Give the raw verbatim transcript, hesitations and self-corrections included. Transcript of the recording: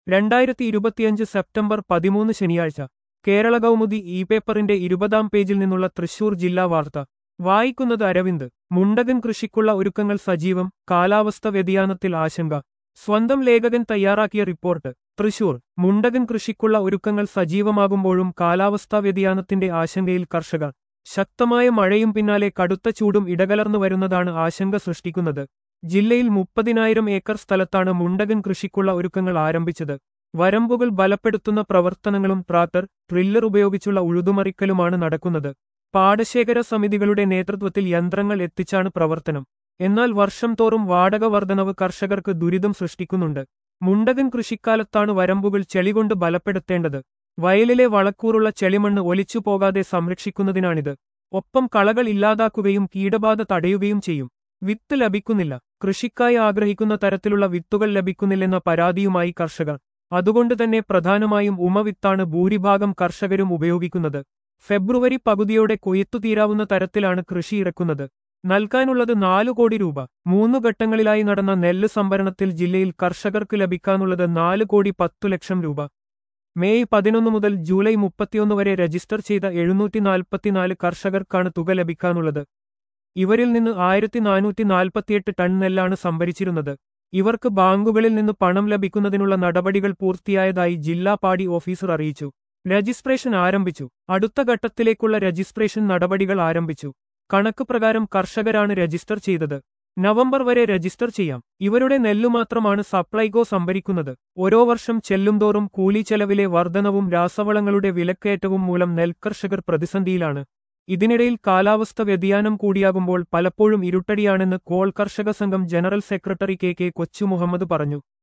രണ്ടായിരത്തി ഇരുപത്തിയഞ്ച് സെപ്റ്റംബർ പതിമൂന്ന് ശനിയാഴ്ച കേരള കൗമുദി ഇ പേപ്പറിന്റെ ഇരുപതാം പേജിൽ നിന്നുള്ള തൃശൂർ ജില്ലാ വാർത്ത വായിക്കുന്നത് അരവിന്ദ്. മുണ്ടകൻ കൃഷിക്കുള്ള ഒരുക്കങ്ങൾ സജീവം, കാലാവസ്ഥ വ്യതിയാനത്തിൽ ആശങ്ക. സ്വന്തം ലേഖകൻ തയ്യാറാക്കിയ റിപ്പോർട്ട്. തൃശൂർ. മുണ്ടകൻ കൃഷിക്കുള്ള ഒരുക്കങ്ങൾ സജീവമാകുമ്പോഴും കാലാവസ്ഥാ വ്യതിയാനത്തിന്റെ ആശങ്കയിൽ കർഷകർ. ശക്തമായ മഴയും പിന്നാലെ കടുത്ത ചൂടും ഇടകലർന്നു വരുന്നതാണ് ആശങ്ക സൃഷ്ടിക്കുന്നത്. ജില്ലയിൽ മുപ്പതിനായിരം ഏക്കർ സ്ഥലത്താണ് മുണ്ടകൻ കൃഷിക്കുള്ള ഒരുക്കങ്ങൾ ആരംഭിച്ചത്. വരമ്പുകൾ ബലപ്പെടുത്തുന്ന പ്രവർത്തനങ്ങളും ട്രാക്ടർ, ട്രില്ലർ ഉപയോഗിച്ചുള്ള ഉഴുതുമറിക്കലുമാണ് നടക്കുന്നത്. പാടശേഖര സമിതികളുടെ നേതൃത്വത്തിൽ യന്ത്രങ്ങൾ എത്തിച്ചാണ് പ്രവർത്തനം. എന്നാൽ വർഷം തോറും വാടക വർധനവ് കർഷകർക്ക് ദുരിതം സൃഷ്ടിക്കുന്നുണ്ട്. മുണ്ടകൻ കൃഷിക്കാലത്താണ് വരമ്പുകൾ ചെളികൊണ്ട് ബലപ്പെടുത്തേണ്ടത്. വയലിലെ വളക്കൂറുള്ള ചെളിമണ്ണ് ഒലിച്ചു പോകാതെ സംരക്ഷിക്കുന്നതിനാണിത്. ഒപ്പം കളകൾ ഇല്ലാതാക്കുകയും കീടബാധ തടയുകയും ചെയ്യും. വിത്ത് ലഭിക്കുന്നില്ല. കൃഷിക്കായി ആഗ്രഹിക്കുന്ന തരത്തിലുള്ള വിത്തുകൾ ലഭിക്കുന്നില്ലെന്ന പരാതിയുമായി കർഷകർ. അതുകൊണ്ട് തന്നെ പ്രധാനമായും ഉമവിത്താണ് ഭൂരിഭാഗം കർഷകരും ഉപയോഗിക്കുന്നത്. ഫെബ്രുവരി പകുതിയോടെ കൊയ്ത്തു തീരാവുന്ന തരത്തിലാണ് കൃഷി ഇറക്കുന്നത്. നൽകാനുള്ളത് നാലു കോടി രൂപ. മൂന്നു ഘട്ടങ്ങളിലായി നടന്ന നെല്ല് സംഭരണത്തിൽ ജില്ലയിൽ കർഷകർക്ക് ലഭിക്കാനുള്ളത് നാല് കോടി പത്തു ലക്ഷം രൂപ. മെയ് പതിനൊന്ന് മുതൽ ജൂലൈ മുപ്പത്തിയൊന്ന് വരെ രജിസ്റ്റർ ചെയ്ത എഴുന്നൂറ്റി നാൽപ്പത്തിനാല് കർഷകർക്കാണ് തുക ലഭിക്കാനുള്ളത്. ഇവരിൽ നിന്ന് ആയിരത്തി നാനൂറ്റി നാൽപ്പത്തിയെട്ട് ടൺ നെല്ലാണ് സംഭരിച്ചിരുന്നത്. ഇവർക്ക് ബാങ്കുകളിൽ നിന്ന് പണം ലഭിക്കുന്നതിനുള്ള നടപടികൾ പൂർത്തിയായതായി ജില്ലാ പാടി ഓഫീസർ അറിയിച്ചു. രജിസ്ട്രേഷൻ ആരംഭിച്ചു. അടുത്ത ഘട്ടത്തിലേക്കുള്ള രജിസ്ട്രേഷൻ നടപടികൾ ആരംഭിച്ചു. കണക്ക് പ്രകാരം കർഷകരാണ് രജിസ്റ്റർ ചെയ്തത്. നവംബർ വരെ രജിസ്റ്റർ ചെയ്യാം. ഇവരുടെ നെല്ലുമാത്രമാണ് സപ്ലൈകോ സംഭരിക്കുന്നത്. ഓരോ വർഷം ചെല്ലുംതോറും കൂലിച്ചെലവിലെ വർധനവും രാസവളങ്ങളുടെ വിലക്കയറ്റവും മൂലം നെൽകർഷകർ പ്രതിസന്ധിയിലാണ്. ഇതിനിടയിൽ കാലാവസ്ഥ വ്യതിയാനം കൂടിയാകുമ്പോൾ പലപ്പോഴും ഇരുട്ടടിയാണെന്ന് കോൾ കർഷക സംഘം ജനറൽ സെക്രട്ടറി കെ കെ കൊച്ചു മുഹമ്മദ് പറഞ്ഞു.